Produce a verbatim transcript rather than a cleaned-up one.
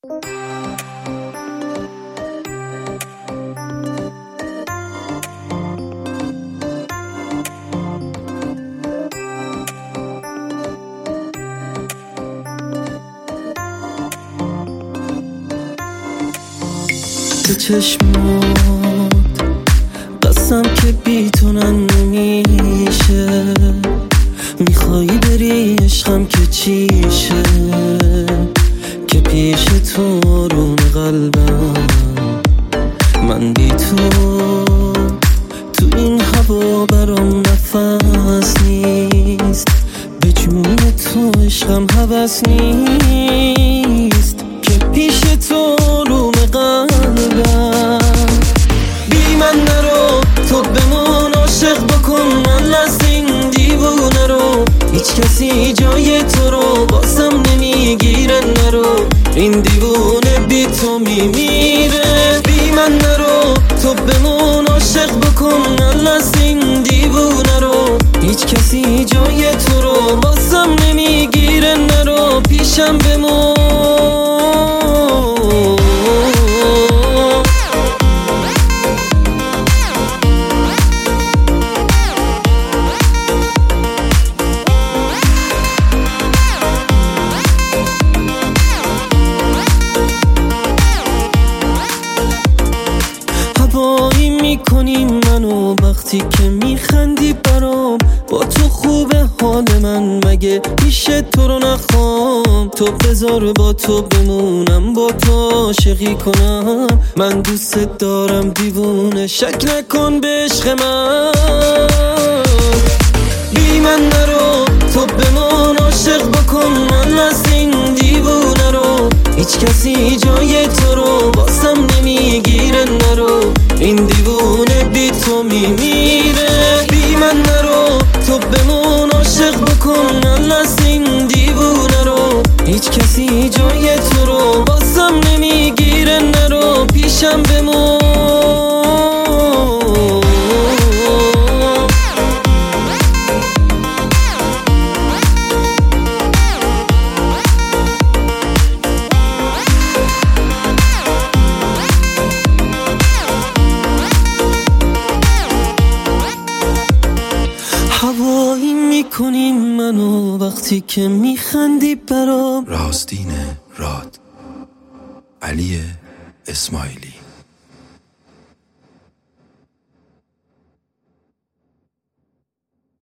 به چشمات قسم که بی تو نمیشه، میخوای بری عشقم که چیشه، که پیش تو آروم قلبم من بی تو تو این هوا برام نفس نیست، به جون تو عشقم هوس نیست، که پیش تو آروم قلبم بی من نرو، تو بمون عاشق بکن من از این دیوونه رو، هیچ کسی جای تو رو بازم نمیگیره، نرو این دیوونه بی تو میمیره، بی من نرو، تو بمون عاشق بکن من از این دیوونه رو، هیچ کسی جای تو رو بازم نمیگیره، نرو پیشم بمون. هوایی میکنی منو وقتی که میخندی برام، با تو خوبه حال من مگه میشه تو رو نخوام، تو بذار با تو بمونم با تو عاشقی کنم، من دوست دارم دیوونه شک نکن به عشق من، بی من نرو، تو بمون عاشق بکن من از این دیوونه رو، هیچ کسی جای تو رو بازم نمیگیره، نرو این دیوونه بی تو میمیره، بی من نرو، تو بمون عاشق بکن من از این دیوونه رو، هیچ کسی جای تو رو بازم نمیگیره، نرو پیشم بمون. هوایی میکنی منو وقتی که میخندی برام. راستین راد علی اسماعیلی.